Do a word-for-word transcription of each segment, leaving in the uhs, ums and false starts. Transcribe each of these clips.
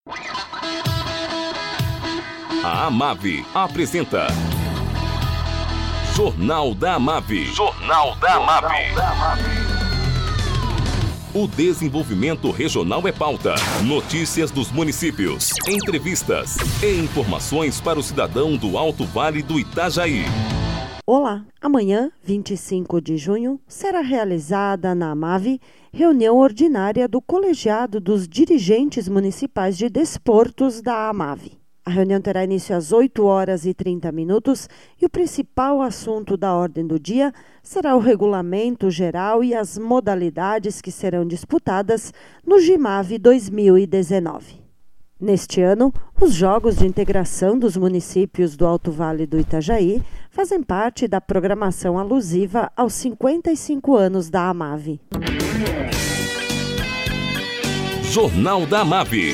A Amave apresenta Jornal da Amave. Jornal da Amave. O desenvolvimento regional é pauta. Notícias dos municípios, entrevistas e informações para o cidadão do Alto Vale do Itajaí. Olá, amanhã, vinte e cinco de junho, será realizada na Amave reunião ordinária do Colegiado dos Dirigentes Municipais de Desportos da Amave. A reunião terá início às oito horas e trinta minutos e o principal assunto da ordem do dia será o regulamento geral e as modalidades que serão disputadas no Gimave dois mil e dezenove. Neste ano, os Jogos de Integração dos Municípios do Alto Vale do Itajaí fazem parte da programação alusiva aos cinquenta e cinco anos da Amave. Jornal da Amave.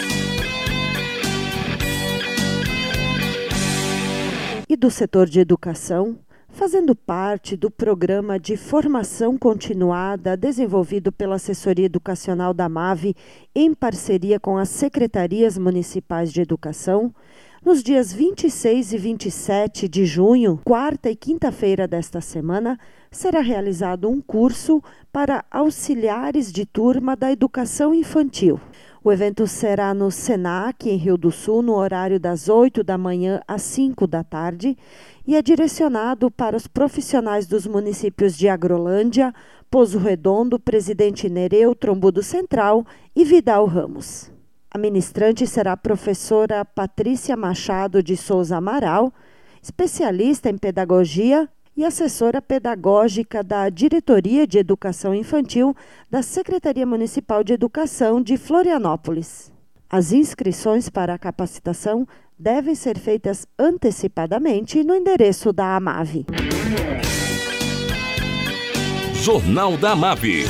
E do setor de educação, fazendo parte do programa de formação continuada desenvolvido pela Assessoria Educacional da Amave em parceria com as Secretarias Municipais de Educação, nos dias vinte e seis e vinte e sete de junho, quarta e quinta-feira desta semana, será realizado um curso para auxiliares de turma da educação infantil. O evento será no Senac, em Rio do Sul, no horário das oito da manhã às cinco da tarde, e é direcionado para os profissionais dos municípios de Agrolândia, Pozo Redondo, Presidente Nereu, Trombudo Central e Vidal Ramos. A ministrante será a professora Patrícia Machado de Souza Amaral, especialista em pedagogia e assessora pedagógica da Diretoria de Educação Infantil da Secretaria Municipal de Educação de Florianópolis. As inscrições para a capacitação devem ser feitas antecipadamente no endereço da Amave. Jornal da Amave.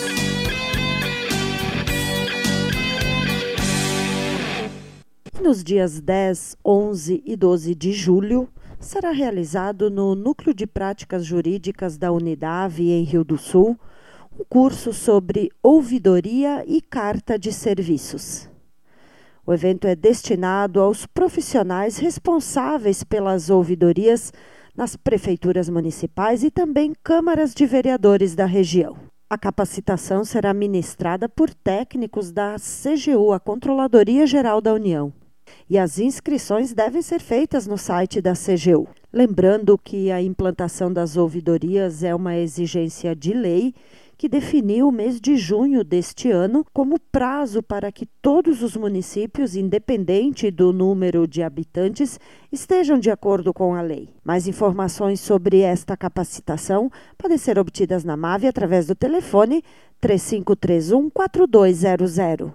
Nos dias dez, onze e doze de julho, será realizado no Núcleo de Práticas Jurídicas da Unidave, em Rio do Sul, um curso sobre ouvidoria e carta de serviços. O evento é destinado aos profissionais responsáveis pelas ouvidorias nas prefeituras municipais e também câmaras de vereadores da região. A capacitação será ministrada por técnicos da C G U, a Controladoria Geral da União. E as inscrições devem ser feitas no site da C G U. Lembrando que a implantação das ouvidorias é uma exigência de lei que definiu o mês de junho deste ano como prazo para que todos os municípios, independente do número de habitantes, estejam de acordo com a lei. Mais informações sobre esta capacitação podem ser obtidas na Amave através do telefone três cinco três um, quatro dois zero zero.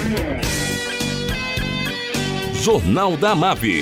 Jornal da Amave.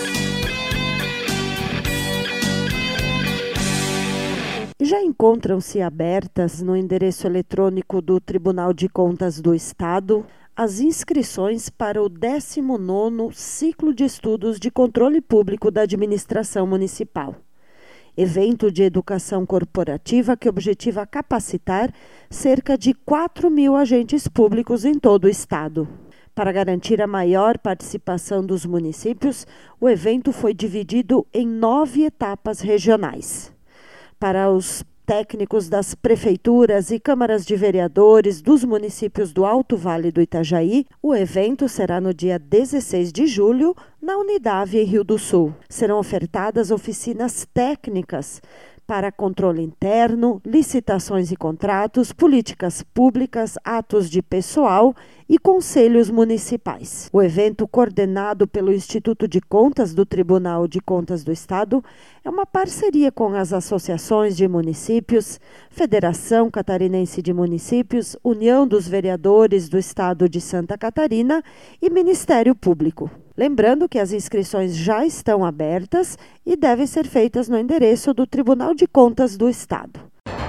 Já encontram-se abertas no endereço eletrônico do Tribunal de Contas do Estado as inscrições para o décimo nono Ciclo de Estudos de Controle Público da Administração Municipal. Evento de educação corporativa que objetiva capacitar cerca de quatro mil agentes públicos em todo o Estado. Para garantir a maior participação dos municípios, o evento foi dividido em nove etapas regionais. Para os técnicos das prefeituras e câmaras de vereadores dos municípios do Alto Vale do Itajaí, o evento será no dia dezesseis de julho, na Unidave, em Rio do Sul. Serão ofertadas oficinas técnicas para controle interno, licitações e contratos, políticas públicas, atos de pessoal e conselhos municipais. O evento, coordenado pelo Instituto de Contas do Tribunal de Contas do Estado, é uma parceria com as associações de municípios, Federação Catarinense de Municípios, União dos Vereadores do Estado de Santa Catarina e Ministério Público. Lembrando que as inscrições já estão abertas e devem ser feitas no endereço do Tribunal de Contas do Estado.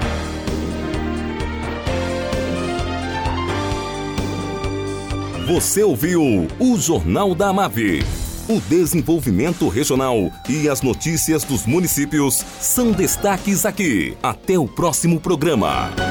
Você ouviu o Jornal da Amave. O desenvolvimento regional e as notícias dos municípios são destaques aqui. Até o próximo programa.